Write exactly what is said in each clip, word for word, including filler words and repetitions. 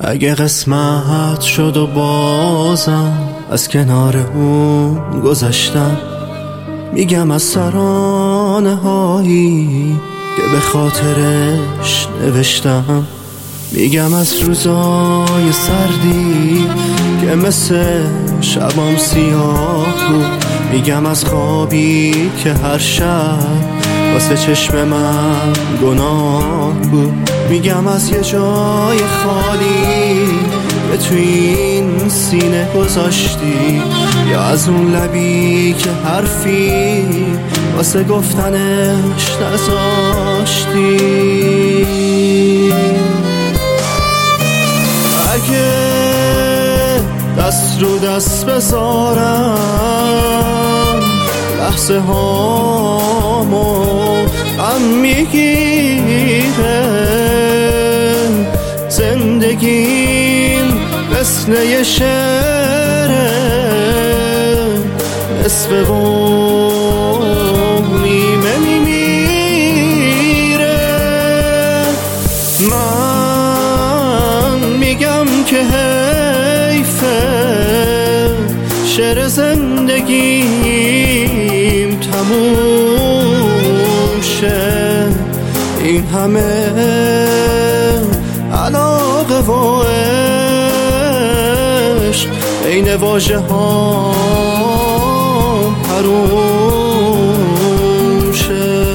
اگه قسمت شد و بازم از کنار اون گذشتم، میگم از ترانه هایی که به خاطرش نوشتم، میگم از روزای سردی که مثل شبام سیاه بود، میگم از خوابی که هر شب واسه چشم من گناه بود، میگم از یه جای خالی که توی این سینه گذاشتی، یا از اون لبی که حرفی واسه گفتنش نذاشتی. اگه دست رو دست بذارم لحظه هامو غم میگیره، زندگیم مثل یه شعره نصف و نیمه میمیره. من میگم که حیفه شعر زندگیم تموم شه، این همه علاقه و عشق بین واژه ها حروم شه.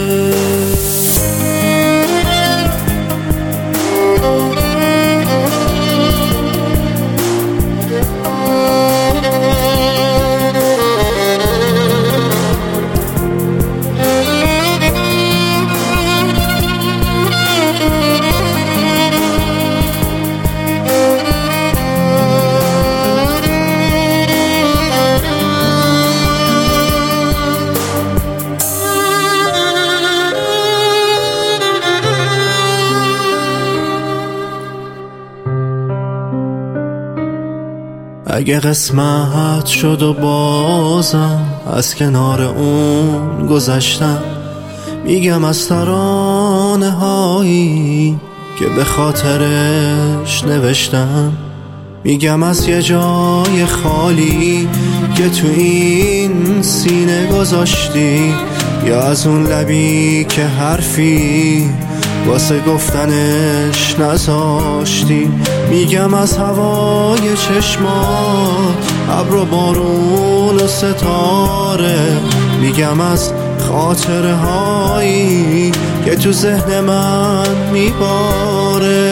اگه قسمت شد و بازم از کنار اون گذشتم، میگم از ترانه هایی که به خاطرش نوشتم، میگم از یه جای خالی که تو این سینه گذاشتی، یا از اون لبی که حرفی واسه گفتنش نذاشتی، میگم از هوای چشمات، ابر و بارون و ستاره، میگم از خاطره هایی که تو ذهن من میباره.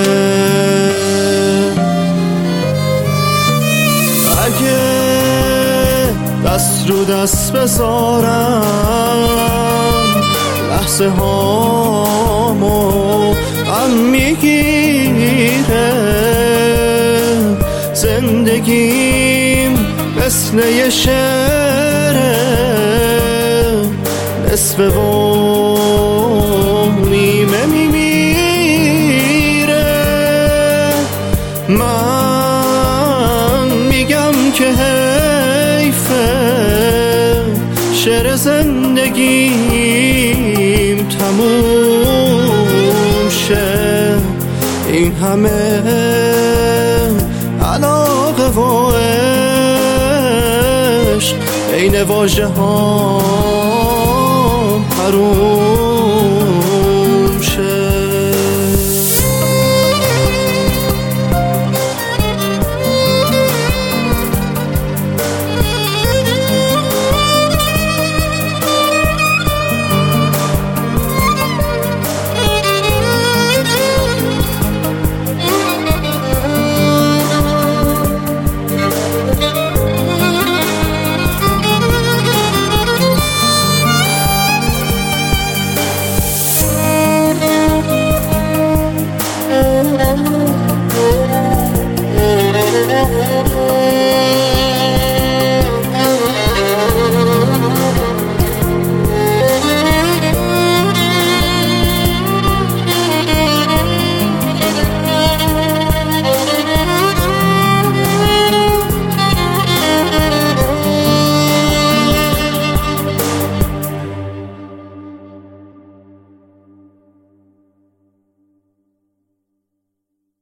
اگه دست رو دست بذارم لحظه هامو غم میگیره، زندگیم مثل یه شعره نصف و نیمه میمیره. من میگم که حیفه شعر زندگیم تموم شه، این همه علاقه و عشق بین واژه ها حروم